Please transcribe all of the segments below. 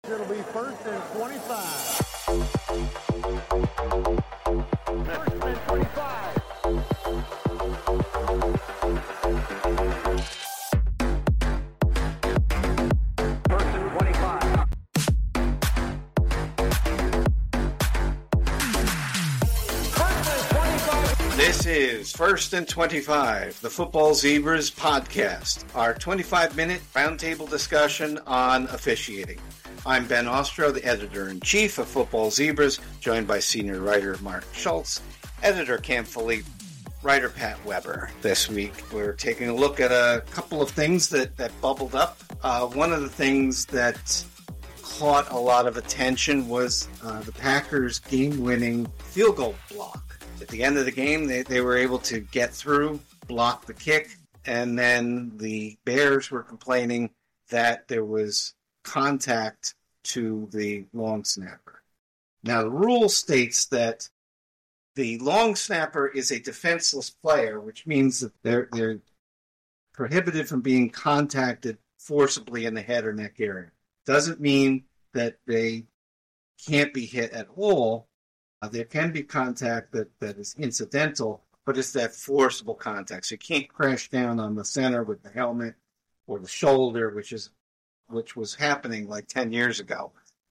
It'll be first and 25. First and 25. First and 25. This is First and 25, the Football Zebras podcast, our 25-minute roundtable discussion on officiating. I'm Ben Ostro, the editor-in-chief of Football Zebras, joined by senior writer Mark Schultz, editor Cam Philippe, writer Pat Weber. This week we're taking a look at a couple of things that bubbled up. One of the things that caught a lot of attention was the Packers' game-winning field goal block. At the end of the game, they were able to get through, block the kick, and then the Bears were complaining that there was contact to the long snapper. Now, the rule states that the long snapper is a defenseless player, which means that they're prohibited from being contacted forcibly in the head or neck area. Doesn't mean that they can't be hit at all. There can be contact that is incidental, but it's that forcible contact. So you can't crash down on the center with the helmet or the shoulder, which was happening like 10 years ago.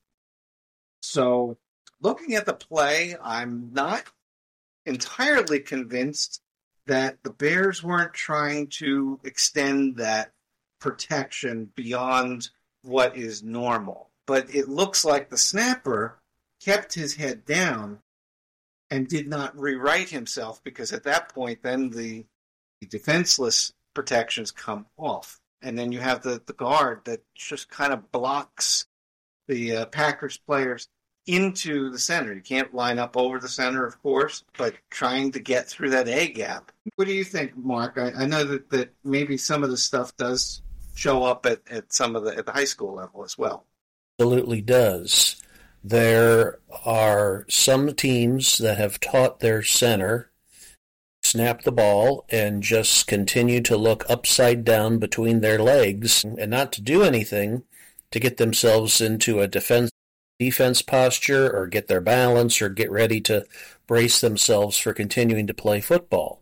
So looking at the play, I'm not entirely convinced that the Bears weren't trying to extend that protection beyond what is normal. But it looks like the snapper kept his head down and did not rewrite himself, because at that point then the defenseless protections come off. And then you have the guard that just kind of blocks the Packers players into the center. You can't line up over the center, of course, but trying to get through that A gap. What do you think, Mark? I know that maybe some of the stuff does show up at the high school level as well. Absolutely does. There are some teams that have taught their center snap the ball and just continue to look upside down between their legs and not to do anything to get themselves into a defense posture or get their balance or get ready to brace themselves for continuing to play football.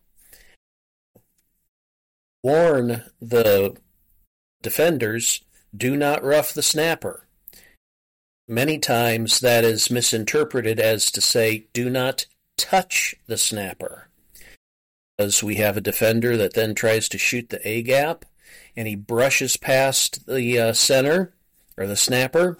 Warn the defenders, do not rough the snapper. Many times that is misinterpreted as to say, do not touch the snapper. Because we have a defender that then tries to shoot the A-gap, and he brushes past the center, or the snapper,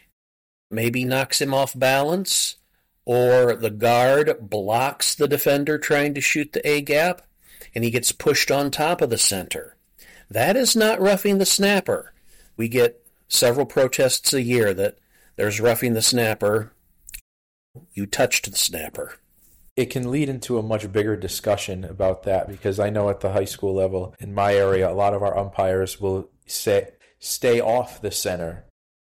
maybe knocks him off balance, or the guard blocks the defender trying to shoot the A-gap, and he gets pushed on top of the center. That is not roughing the snapper. We get several protests a year that there's roughing the snapper. You touched the snapper. It can lead into a much bigger discussion about that, because I know at the high school level in my area, a lot of our umpires will say, stay off the center.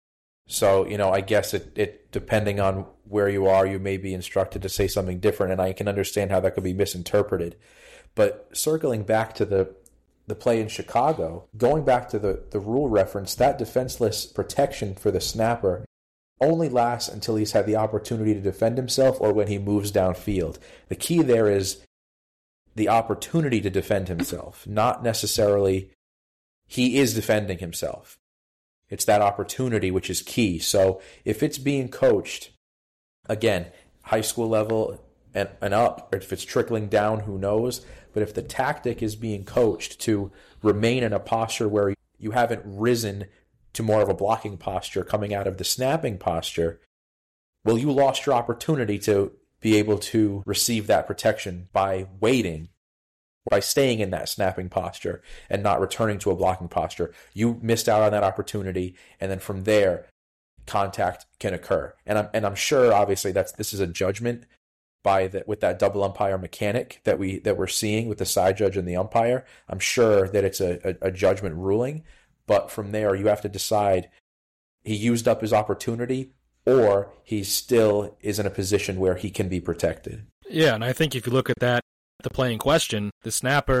So, I guess it depending on where you are, you may be instructed to say something different, and I can understand how that could be misinterpreted. But circling back to the play in Chicago, going back to the rule reference, that defenseless protection for the snapper only lasts until he's had the opportunity to defend himself or when he moves downfield. The key there is the opportunity to defend himself, not necessarily he is defending himself. It's that opportunity which is key. So if it's being coached, again, high school level and up, or if it's trickling down, who knows? But if the tactic is being coached to remain in a posture where you haven't risen to more of a blocking posture coming out of the snapping posture, well, you lost your opportunity to be able to receive that protection by waiting, by staying in that snapping posture and not returning to a blocking posture. You missed out on that opportunity, and then from there, contact can occur. And I'm sure, obviously, this is a judgment with that double umpire mechanic that we're seeing with the side judge and the umpire. I'm sure that it's a judgment ruling. But from there, you have to decide he used up his opportunity or he still is in a position where he can be protected. Yeah, and I think if you look at that, the play in question, the snapper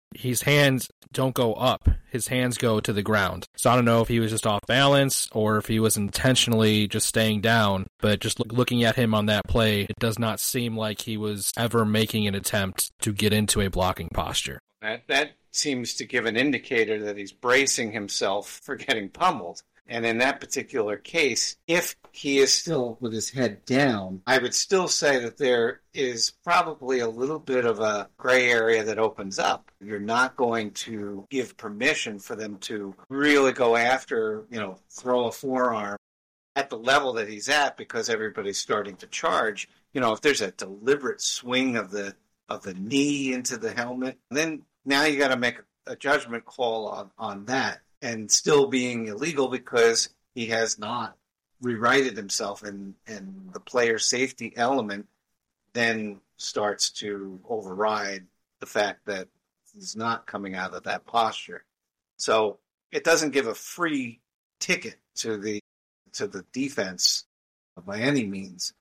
his hands don't go up. His hands go to the ground. So I don't know if he was just off balance or if he was intentionally just staying down. But just looking at him on that play, it does not seem like he was ever making an attempt to get into a blocking posture. That seems to give an indicator that he's bracing himself for getting pummeled. And in that particular case, if he is still with his head down, I would still say that there is probably a little bit of a gray area that opens up. You're not going to give permission for them to really go after, throw a forearm at the level that he's at because everybody's starting to charge. If there's a deliberate swing of the knee into the helmet, then now you got to make a judgment call on that. And still being illegal because he has not rewrited himself, and the player safety element then starts to override the fact that he's not coming out of that posture. So it doesn't give a free ticket to the defense by any means.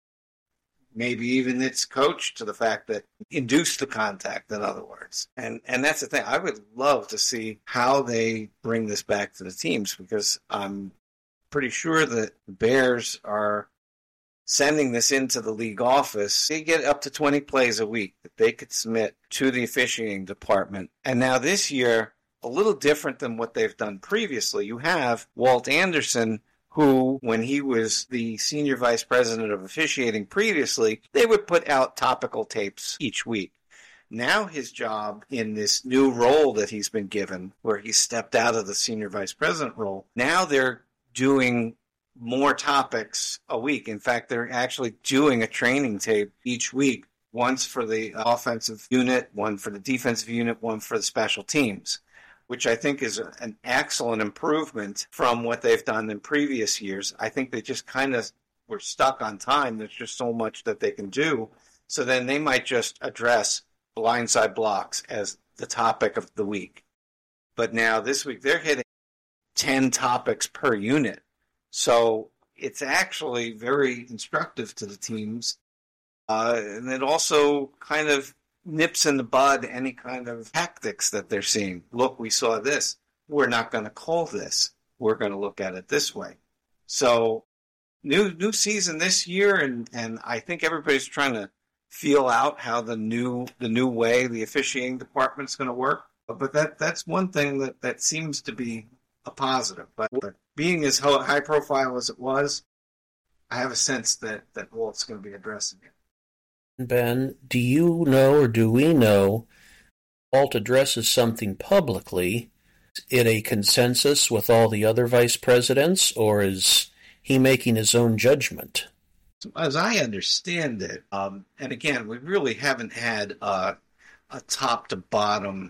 Maybe even it's coached to the fact that induced the contact, in other words. And that's the thing. I would love to see how they bring this back to the teams, because I'm pretty sure that the Bears are sending this into the league office. They get up to 20 plays a week that they could submit to the officiating department. And now this year, a little different than what they've done previously. You have Walt Anderson, who, when he was the senior vice president of officiating previously, they would put out topical tapes each week. Now his job in this new role that he's been given, where he stepped out of the senior vice president role, now they're doing more topics a week. In fact, they're actually doing a training tape each week, once for the offensive unit, one for the defensive unit, one for the special teams, which I think is an excellent improvement from what they've done in previous years. I think they just kind of were stuck on time. There's just so much that they can do. So then they might just address blindside blocks as the topic of the week. But now this week they're hitting 10 topics per unit. So it's actually very instructive to the teams. And it also kind of nips in the bud any kind of tactics that they're seeing. Look, we saw this. We're not going to call this. We're going to look at it this way. So new season this year, and I think everybody's trying to feel out how the new way the officiating department's going to work. But that's one thing that seems to be a positive. But being as high profile as it was, I have a sense that Walt's going to be addressing it. Ben, do you know, or do we know, Walt addresses something publicly in a consensus with all the other vice presidents, or is he making his own judgment? As I understand it, and again, we really haven't had a top-to-bottom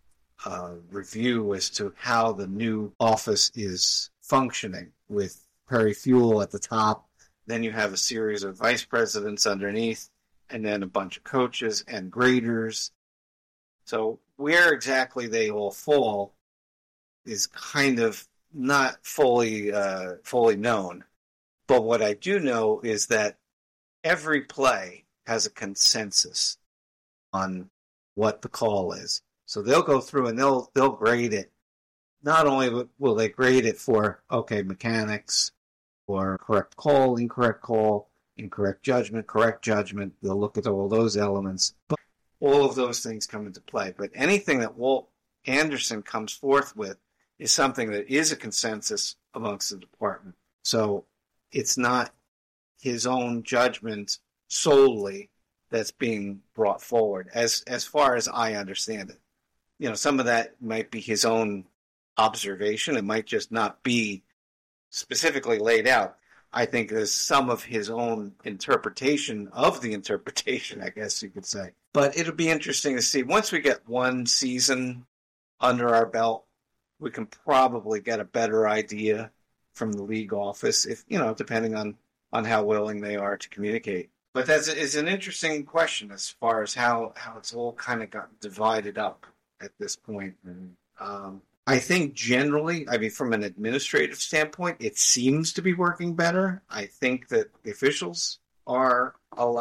review as to how the new office is functioning, with Perry Fewell at the top. Then you have a series of vice presidents underneath, and then a bunch of coaches and graders. So where exactly they all fall is kind of not fully known. But what I do know is that every play has a consensus on what the call is. So they'll go through and they'll grade it. Not only will they grade it for, mechanics, or correct call, incorrect judgment, correct judgment. They'll look at all those elements. But all of those things come into play. But anything that Walt Anderson comes forth with is something that is a consensus amongst the department. So it's not his own judgment solely that's being brought forward, as far as I understand it. Some of that might be his own observation. It might just not be specifically laid out. I think there's some of his own interpretation of the interpretation, I guess you could say. But it'll be interesting to see. Once we get one season under our belt, we can probably get a better idea from the league office, if depending on how willing they are to communicate. But it's an interesting question as far as how it's all kind of got divided up at this point. And I think generally, from an administrative standpoint, it seems to be working better. I think that the officials are a lot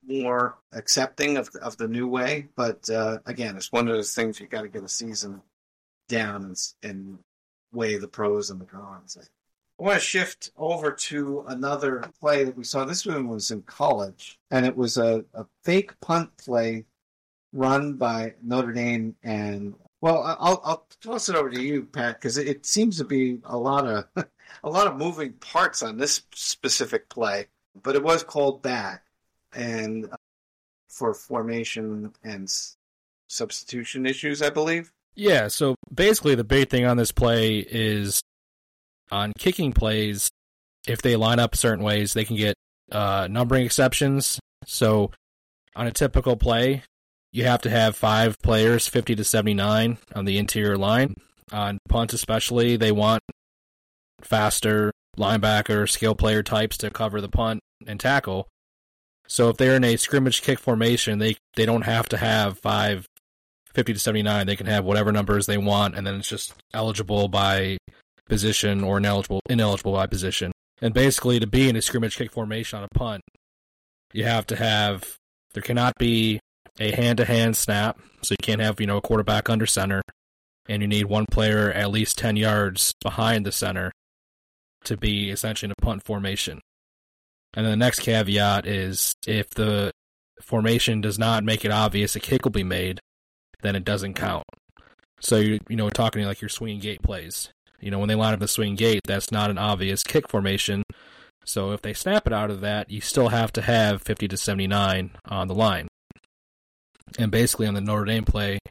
more accepting of the new way. But again, it's one of those things you got to get a season down and weigh the pros and the cons. I want to shift over to another play that we saw. This one was in college, and it was a fake punt play run by Notre Dame. And well, I'll toss it over to you, Pat, because it seems to be a lot of moving parts on this specific play. But it was called back, and for formation and substitution issues, I believe. Yeah. So basically, the big thing on this play is, on kicking plays, if they line up certain ways, they can get numbering exceptions. So on a typical play, you have to have 5 players, 50 to 79, on the interior line. On punt especially, they want faster linebacker, skill player types to cover the punt and tackle. So if they're in a scrimmage kick formation, they don't have to have 5, 50 to 79. They can have whatever numbers they want, and then it's just eligible by position or ineligible by position. And basically, to be in a scrimmage kick formation on a punt, you have to have, there cannot be a hand-to-hand snap, so you can't have, a quarterback under center, and you need one player at least 10 yards behind the center to be essentially in a punt formation. And then the next caveat is, if the formation does not make it obvious a kick will be made, then it doesn't count. So, we're talking like your swinging gate plays. When they line up the swing gate, that's not an obvious kick formation. So if they snap it out of that, you still have to have 50 to 79 on the line. And basically on the Notre Dame play,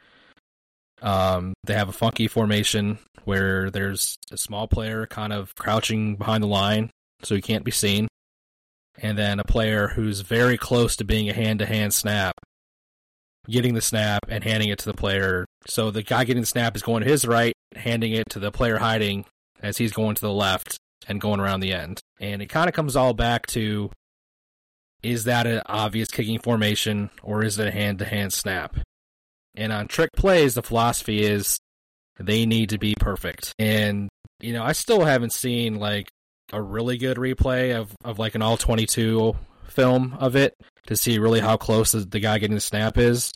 they have a funky formation where there's a small player kind of crouching behind the line, so he can't be seen. And then a player who's very close to being a hand-to-hand snap, getting the snap and handing it to the player. So the guy getting the snap is going to his right, handing it to the player hiding as he's going to the left and going around the end. And it kind of comes all back to, is that an obvious kicking formation or is it a hand-to-hand snap? And on trick plays, the philosophy is they need to be perfect. And, I still haven't seen like a really good replay of like an all-22 film of it to see really how close the guy getting the snap is.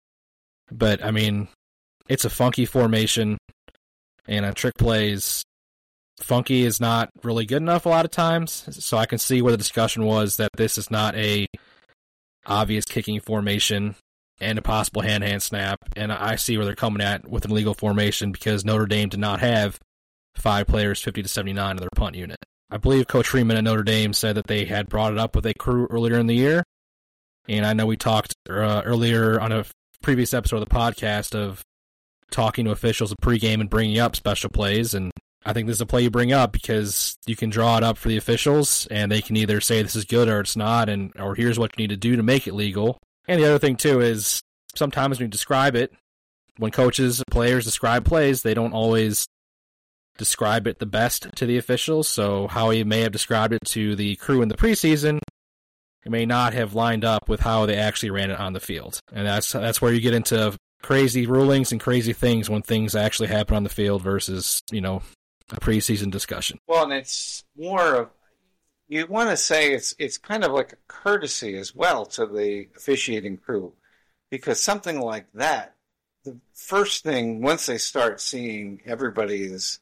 But, it's a funky formation, and on trick plays, funky is not really good enough a lot of times, so I can see where the discussion was that this is not a obvious kicking formation and a possible hand-to-hand snap, and I see where they're coming at with an illegal formation because Notre Dame did not have 5 players 50 to 79 in their punt unit. I believe Coach Freeman at Notre Dame said that they had brought it up with a crew earlier in the year, and I know we talked earlier on a previous episode of the podcast of talking to officials at pregame and bringing up special plays, and I think this is a play you bring up because you can draw it up for the officials, and they can either say this is good or it's not, or here's what you need to do to make it legal. And the other thing, too, is sometimes when you describe it, when coaches, players describe plays, they don't always describe it the best to the officials, so how he may have described it to the crew in the preseason, it may not have lined up with how they actually ran it on the field. And that's where you get into crazy rulings and crazy things when things actually happen on the field versus, a preseason discussion. Well, and it's more of, you want to say it's kind of like a courtesy as well to the officiating crew, because something like that, the first thing, once they start seeing everybody is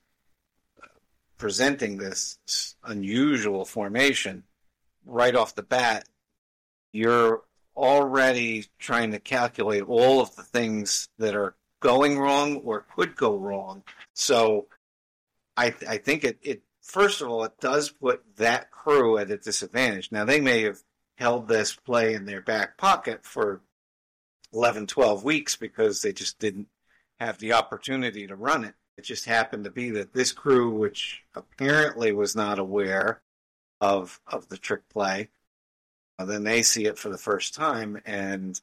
presenting this unusual formation, right off the bat, you're already trying to calculate all of the things that are going wrong or could go wrong. So I think it first of all, it does put that crew at a disadvantage. Now, they may have held this play in their back pocket for 11, 12 weeks because they just didn't have the opportunity to run it. It just happened to be that this crew, which apparently was not aware of the trick play, then they see it for the first time. And,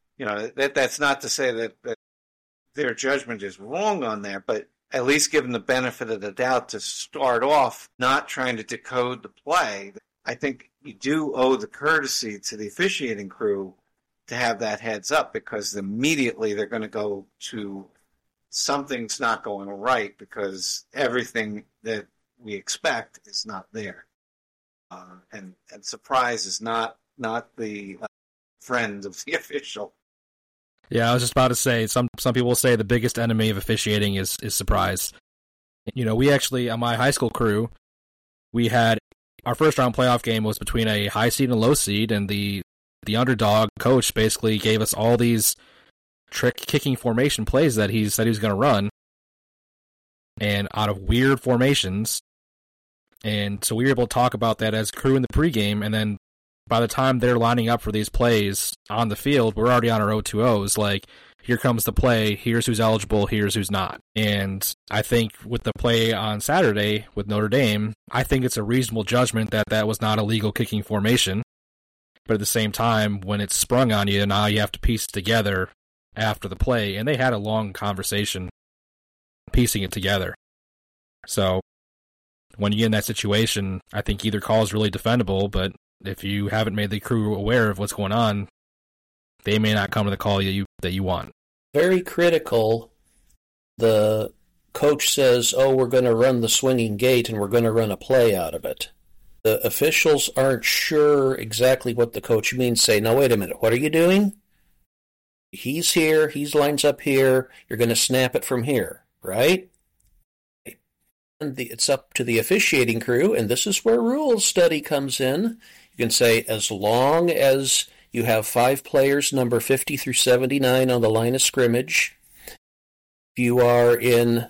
that's not to say that their judgment is wrong on there, but at least give them the benefit of the doubt to start off not trying to decode the play. I think you do owe the courtesy to the officiating crew to have that heads up, because immediately they're going to go to something's not going right because everything that we expect is not there. And surprise is not the friend of the official. Yeah, I was just about to say, some people say the biggest enemy of officiating is surprise. We actually, on my high school crew, we had our first round playoff game was between a high seed and a low seed, and the underdog coach basically gave us all these trick kicking formation plays that he said he was going to run, and out of weird formations. And so we were able to talk about that as crew in the pregame, and then by the time they're lining up for these plays on the field, we're already on our O2Os. Like, here comes the play, here's who's eligible, here's who's not. And I think with the play on Saturday with Notre Dame, I think it's a reasonable judgment that that was not a legal kicking formation. But at the same time, when it's sprung on you, now you have to piece it together after the play. And they had a long conversation piecing it together. So when you get in that situation, I think either call is really defendable, but if you haven't made the crew aware of what's going on, they may not come to the call that you want. Very critical. The coach says, we're going to run the swinging gate and we're going to run a play out of it. The officials aren't sure exactly what the coach means. Say, no, wait a minute, what are you doing? He's here, he lines up here, you're going to snap it from here, right? And it's up to the officiating crew, and this is where rules study comes in. You can say, as long as you have 5 players, number 50 through 79, on the line of scrimmage, if you are in,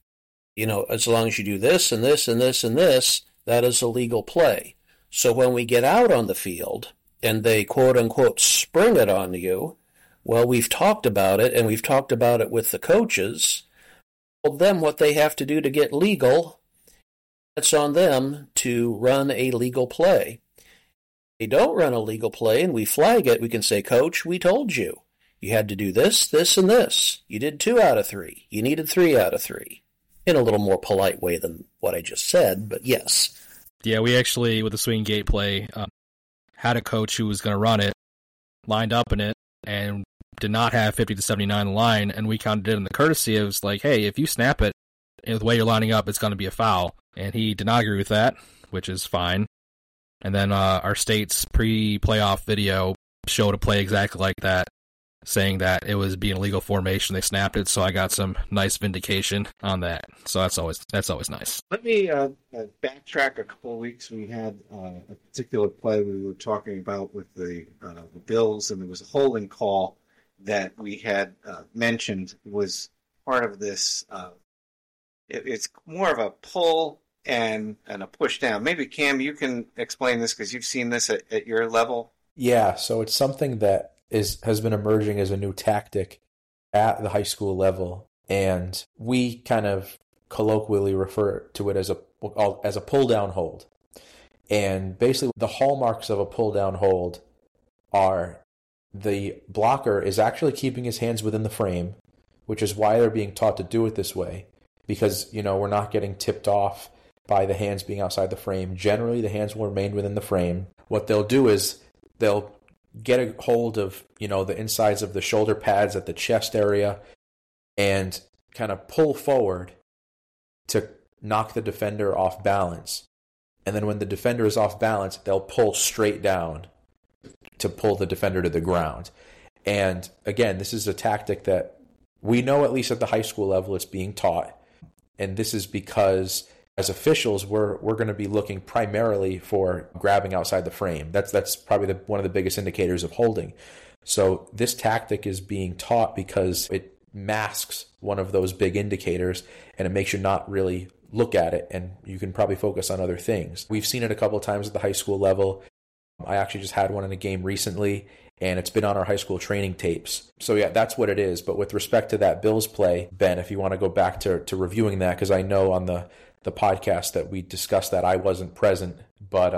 as long as you do this and this and this and this, that is a legal play. So when we get out on the field and they quote-unquote spring it on you, well, we've talked about it, and we've talked about it with the coaches. Well, them what they have to do to get legal, it's on them to run a legal play. They don't run a legal play and we flag it, we can say, Coach, we told you. You had to do this, this, and this. You did 2 out of 3. You needed 3 out of 3. In a little more polite way than what I just said, but yes. Yeah, we actually, with the swing gate play, had a coach who was going to run it, lined up in it, and did not have 50 to 79 in the line, and we counted it in the courtesy of, like, hey, if you snap it, the way you're lining up, it's going to be a foul. And he did not agree with that, which is fine. And then our state's pre-playoff video showed a play exactly like that, saying that it was being a legal formation. They snapped it, so I got some nice vindication on that. So that's always nice. Let me backtrack a couple of weeks. We had a particular play we were talking about with the Bills, and there was a holding call that we had mentioned was part of this. It's more of a pull and a push down. Maybe, Cam, you can explain this because you've seen this at your level. Yeah, so it's something that has been emerging as a new tactic at the high school level, and we kind of colloquially refer to it as a pull down hold. And basically, the hallmarks of a pull down hold are the blocker is actually keeping his hands within the frame, which is why they're being taught to do it this way, because we're not getting tipped off by the hands being outside the frame. Generally, the hands will remain within the frame. What they'll do is they'll get a hold of, the insides of the shoulder pads at the chest area and kind of pull forward to knock the defender off balance. And then when the defender is off balance, they'll pull straight down to pull the defender to the ground. And again, this is a tactic that we know, at least at the high school level, it's being taught. And this is because as officials, we're going to be looking primarily for grabbing outside the frame. That's probably one of the biggest indicators of holding. So this tactic is being taught because it masks one of those big indicators, and it makes you not really look at it, and you can probably focus on other things. We've seen it a couple of times at the high school level. I actually just had one in a game recently, and it's been on our high school training tapes. So yeah, that's what it is. But with respect to that Bills play, Ben, if you want to go back to reviewing that, because I know on the podcast that we discussed that I wasn't present, but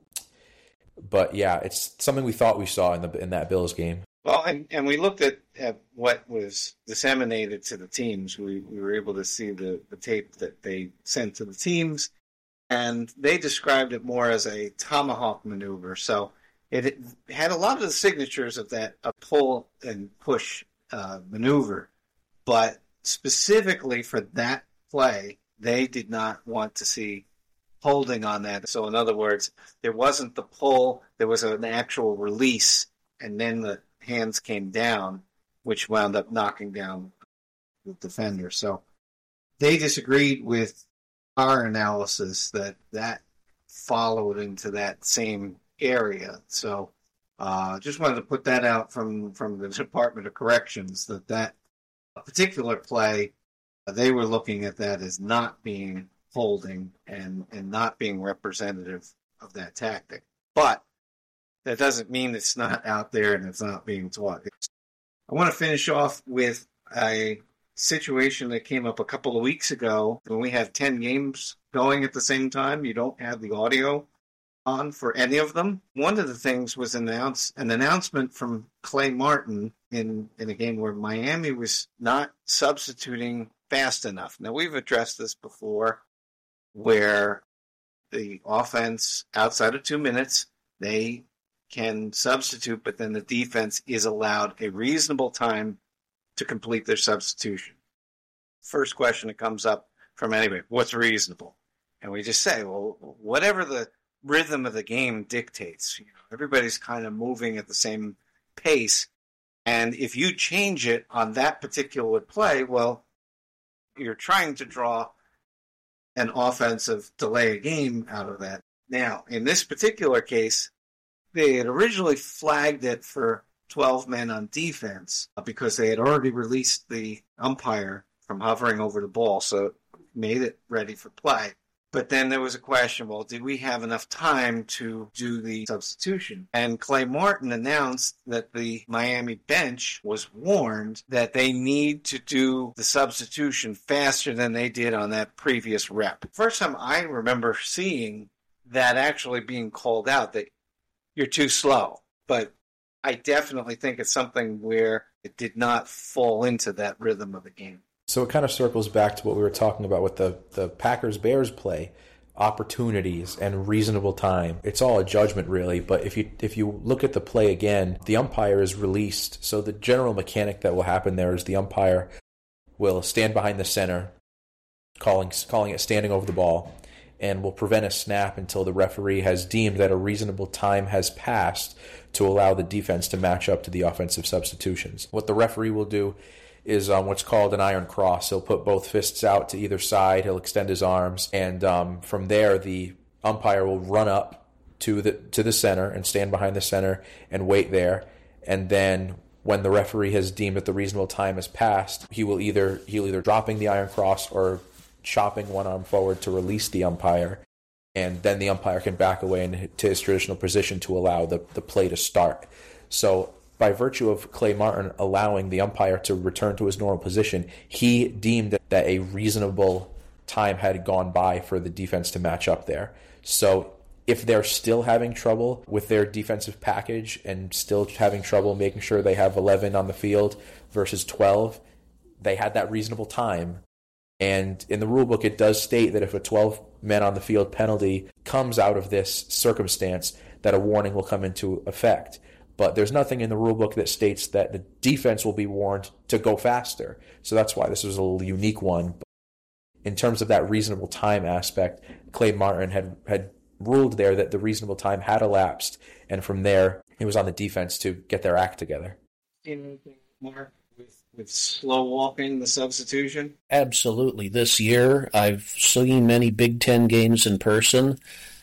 yeah, it's something we thought we saw in that Bills game. Well, and we looked at what was disseminated to the teams. We were able to see the tape that they sent to the teams, and they described it more as a tomahawk maneuver. So it had a lot of the signatures of that a pull and push maneuver, but specifically for that play, they did not want to see holding on that. So in other words, there wasn't the pull, there was an actual release, and then the hands came down, which wound up knocking down the defender. So they disagreed with our analysis that followed into that same area. So just wanted to put that out from the Department of Corrections, that particular play, they were looking at that as not being holding and not being representative of that tactic. But that doesn't mean it's not out there and it's not being taught. I want to finish off with a situation that came up a couple of weeks ago when we have 10 games going at the same time. You don't have the audio on for any of them. One of the things was an announcement from Clay Martin in a game where Miami was not substituting fast enough. Now, we've addressed this before, where the offense, outside of 2 minutes, they can substitute, but then the defense is allowed a reasonable time to complete their substitution. First question that comes up from anybody, what's reasonable? And we just say, well, whatever the rhythm of the game dictates. Everybody's kind of moving at the same pace. And if you change it on that particular play, well, you're trying to draw an offensive delay a game out of that. Now, in this particular case, they had originally flagged it for 12 men on defense because they had already released the umpire from hovering over the ball, so it made it ready for play. But then there was a question, well, did we have enough time to do the substitution? And Clay Martin announced that the Miami bench was warned that they need to do the substitution faster than they did on that previous rep. First time I remember seeing that actually being called out, that you're too slow. But I definitely think it's something where it did not fall into that rhythm of the game. So it kind of circles back to what we were talking about with the Packers-Bears play, opportunities and reasonable time. It's all a judgment, really, but if you look at the play again, the umpire is released. So the general mechanic that will happen there is the umpire will stand behind the center, calling it standing over the ball, and will prevent a snap until the referee has deemed that a reasonable time has passed to allow the defense to match up to the offensive substitutions. What the referee will do is what's called an iron cross. He'll put both fists out to either side. He'll extend his arms, and from there, the umpire will run up to the center and stand behind the center and wait there. And then, when the referee has deemed that the reasonable time has passed, he'll either dropping the iron cross or chopping one arm forward to release the umpire, and then the umpire can back away into his traditional position to allow the play to start. So, by virtue of Clay Martin allowing the umpire to return to his normal position, he deemed that a reasonable time had gone by for the defense to match up there. So if they're still having trouble with their defensive package and still having trouble making sure they have 11 on the field versus 12, they had that reasonable time. And in the rule book, it does state that if a 12 men on the field penalty comes out of this circumstance, that a warning will come into effect. But there's nothing in the rule book that states that the defense will be warned to go faster. So that's why this was a little unique one. But in terms of that reasonable time aspect, Clay Martin had ruled there that the reasonable time had elapsed, and from there, it was on the defense to get their act together. Anything more with slow walking the substitution? Absolutely. This year, I've seen many Big Ten games in person.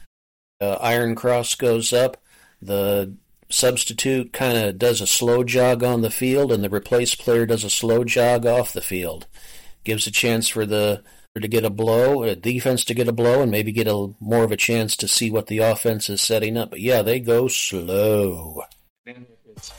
Iron cross goes up. The substitute kind of does a slow jog on the field, and the replaced player does a slow jog off the field. Gives a chance for to get a blow, a defense to get a blow, and maybe get more of a chance to see what the offense is setting up. But yeah, they go slow. And it's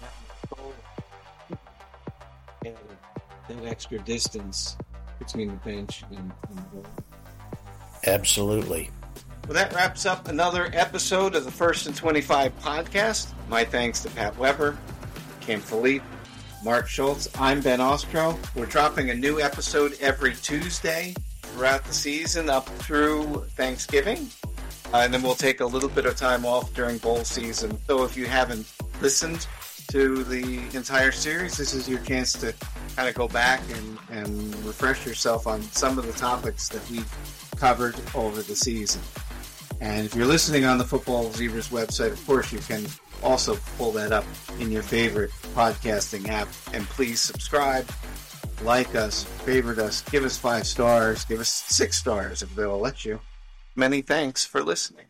that extra distance between the bench and the goal. Absolutely. Well, that wraps up another episode of the First and 25 podcast. My thanks to Pat Weber, Cam Philippe, Mark Schultz. I'm Ben Ostro. We're dropping a new episode every Tuesday throughout the season up through Thanksgiving. And then we'll take a little bit of time off during bowl season. So if you haven't listened to the entire series, this is your chance to kind of go back and refresh yourself on some of the topics that we've covered over the season. And if you're listening on the Football Zebras website, of course, you can also pull that up in your favorite podcasting app. And please subscribe, like us, favorite us, give us 5 stars, give us 6 stars if they'll let you. Many thanks for listening.